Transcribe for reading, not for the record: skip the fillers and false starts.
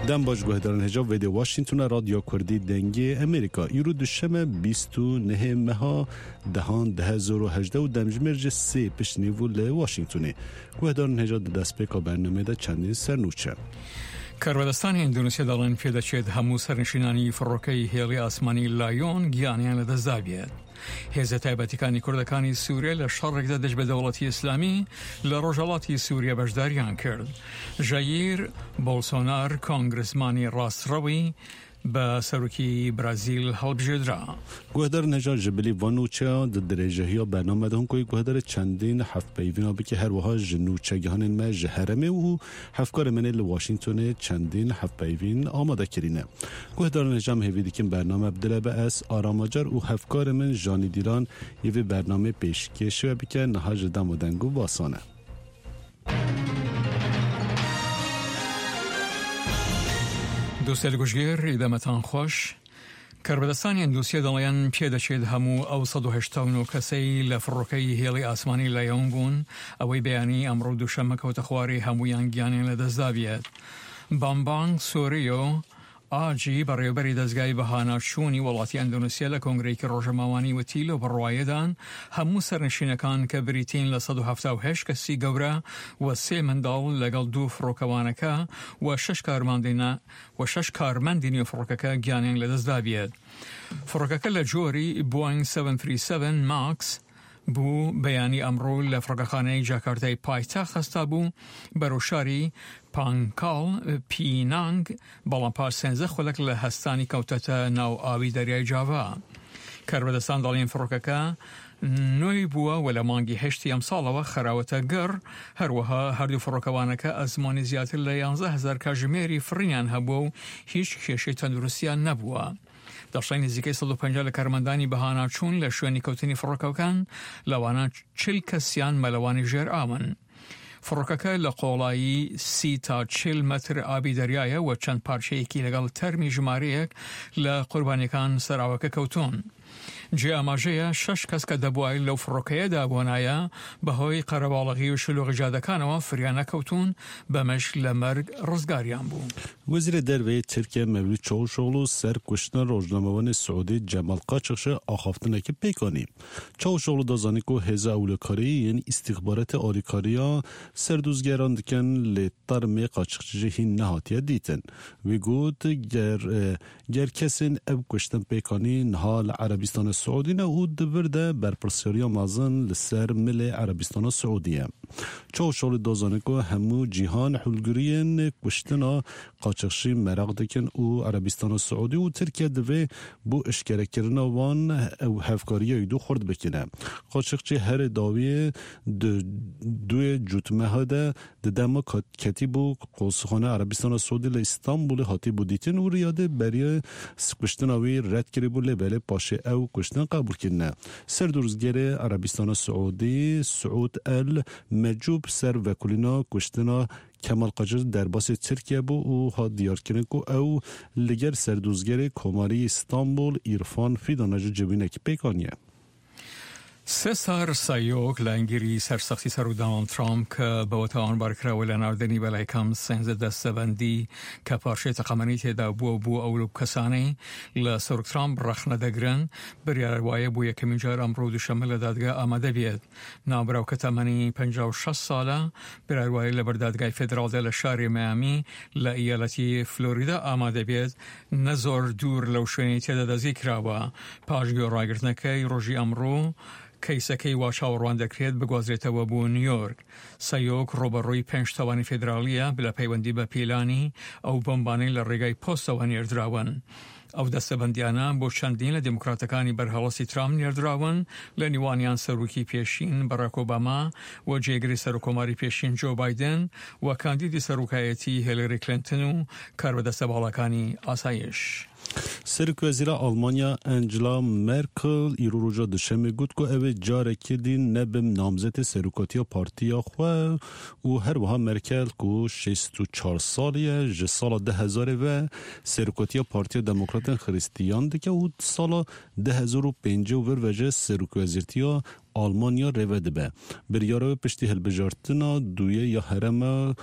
دم باش گوهدارن هجاب ویدیو واشنگتون رادیو کردی دنگی امریکا ایرو دوشمه 29 مها دهان 2018 و دمجمرج 3 پشنیوو لواشنگتونی گوهدارن هجاب دست پیکا برنامه دا چندین سرنوچه کارودستان اندونزیا دالن پیدا چید همو سرنشینانی فروکی هیلی آسمانی لایون گیانیان لدزدا بیاد. هێزە تایبەتیەکانی کوردەکانی سووریا لە شەڕێکدا دەست بە دەوڵەتی ئیسلامی لە ڕۆژهەڵاتی سووریا بەشداریان کرد. ژایر بۆلسۆنار کۆنگرسمانی ڕاستڕەوی بە سەرۆکی برازیل هەڵبژێردرا. گوهدار نژاد جبلی وانوچه د درێژەهیا بەرنامە دەهۆن کۆی گوهدار چەندین هەفتپەیڤینا بکە هەروەها ji نوچەگیهانên me ji herêmê û hevkarê me li Washingtonê çendîn hevpeyvîn amadekirîne. Guhedar nêjam hêvî dikin bername bidile be ez aramacar û hevkarê min janî dîran yê vê bernamê pêşkêş bike niha ji dema deng û basane. دووسێل گوژگێر ئیدەمەتان خۆش کاربەدەستانی ئەندونزیا دەڵێن پێدەچێت هەموو ئەو 189 کەسەی لە فڕۆکەی هێڵی ئاسمانی لایۆن بوون ئەوەی بەیانی ئەمڕۆ دووشەممە کەوتە خوارێ هەمویان گیانیان لەدەستدا بێت. بامبانگ سۆریۆ ئاجی بەڕێوەبەری دەستگای بەهاناچوونی وڵاتی ئەندونزیا لە کۆنگرەیەکی ڕۆژەماوانی وتی لە بڕوایەدان هەموو سەرنشینەکان کە بریتین لە 178 کەسی گەورە و 3 منداڵ لەگەڵ 2 فڕۆکەوانەکە و 6 کارمەندی نێوفڕۆکەکە گیانیان لەدەستدا بێت. فڕۆکەکە لە جۆری بوینگ 737 ماکس بوو بەیانی ئەمڕۆ لە فڕۆکەخانەی جاکارتای پایتەخت خەستا بوو بەرەو شاری پانکاڵ پینانگ بەڵام پاش 13 خولەک لە هەستانی کەوتەتە ناو ئاوی دەریای جاڤا. کاربەدەستان دەڵێن فڕۆکەکە نوێی بووە و لە مانگی هەشتی ئەم ساڵەوە خەراوەتە گەڕ هەروەها هەردوو فڕۆکەوانەکە ئەزمانی زیاتر لە 11,000 کاتژمێری فڕینیان هەبووە و هیچ کێشەی تەندروستیان نەبووە. دەشای نزیکەی 150 لە کارمەندانی بەهاناچوون لە شوێنی کەوتنی فڕۆکەکان لەوانە 40 کەسیان مەلەوانی ژێر ئاون. فڕۆکەکە لە قۆڵایی 30 تا 40 مەتر ئابی دەریایە و چەند پارچەیەکی لەگەڵ تەرمی ژمارەیەک لە قوربانیەکان سەراوەکە کەوتون. جێ ئاماژەیە 6 کەس کە دەبووای لەو فڕۆکەیەدا بۆنایە بەهۆی قەرەباڵغی و شلوغی جادەکانەوە فریانە کەوتون بەمەش لە مەرگ ڕزگاریان بوو. وزیر دەرەوەی تورکیا مەولود چاوشۆغلو سەر کوشتنە ڕۆژنامەوانی سعودی جەمال قاچاقچی ئاخافتنێکی پێکانی. چاوشۆغلو دەزانی کو هێزە ئەولەکاری یەن ئیستیخبارەتی ئالیکاریە سەردوزگەران دکەن لێ تەرمێ قاچاقچی هین نەهاتیە دیتن. وی گوت گەر کەسین ئەو کوشتن پێکانی نها لە عەربستان سعودی نه و دبرده برپرسیاریا مازن لسر مل عربستان سعودیه. چاوشۆغلو دەزانی کو هەموو جیهان حولگریین کوشتنا قاچاقچی مەراق دکن و عربستان سعودی و ترکیه دوی بو اشکرکرنا وان او هفکاریه دو خورد بکنه. قاچاقچی هر داوی دوی جوتمه هده دما کتی بو قوسخانه عربستان سعودی لإستانبول هاتی بودیتن و ریاده برای کوشتناوی رد کری بو لبله پاشه او کوشتن قبول کنه. سردوزگر عربستان سعودی سعود المجوب سر وکولینا کوشتنا کمال قاچاق در باس ترکیه بو و ها دیار کنه کو او لگر سردوزگر کماری استانبول ایرفان فیدانج جبینه که پیکانیه. سێسار سایۆک لە ئەنگیری سەرسەختی سەر و دۆناڵد ترامپ کە بەوەتەوان بارکراوە لە ناودنی بەلایکەم سێنزە دەستەبەندی کە پارچەی تەقەمەنی تێدا بووە بۆ ئەو کەسانەی لە سەرۆک ترامپ ڕەخنە دەگرن بڕیارەوایە بۆ یەکەمین جار ئەمڕۆ دووشەممە لە دادگا ئامادە بێت. ناوبراو کە تەمەنی 56 ساڵە بڕیارەوایە لە بەردادگای فێدراڵدا لە شاری مایامی لە ئیالەتی فلۆریدا ئامادە بێت نە زۆر دوور لەو شوێنی تێدا دەستگیر کراوە. پاش گوێڕاگرتنەکەی ڕۆژی ئەمڕۆ کەیسەکەی وا چاوەڕوان دەکرێت بگوازرێتەوە بۆ نیویۆرک. سایۆک ڕۆبەڕووی 5 تاوانی فێدراڵیە بلە پەیوەندی بە پیلانی ئەو بۆمبانەی لە ڕێگای پۆستەوە نێردراون. ئەو دەستەبەندیانە بۆ چەندین لە دموکراتەکانی بەرهەڵەسی ترامپ نێردراون لە نیوانیان سەرۆکی پێشین بەراک ئۆباما و جێگری سەرۆکۆماری پێشین جۆ بایدن و کاندیدی سەرۆکایەتی هیلاری کلینتن و کاربەدەستە باڵەکانی ئاسایش. سرکوزیر آلمانیا انجلا مرکل ایرو روزا دوشنبه گفت که اوه جارکی دین نبم نامزد سرکوتی پارتیا خواه و هر وها مرکل که 64 سالیه جه سال 2000 و سرکوتی پارتیا دموکرات خریستیان دکه و سال 2005 و وجه سرکوزیرتیا آلمانیا روید به بریاره پشتی هلبجارتنا دویه یا هرم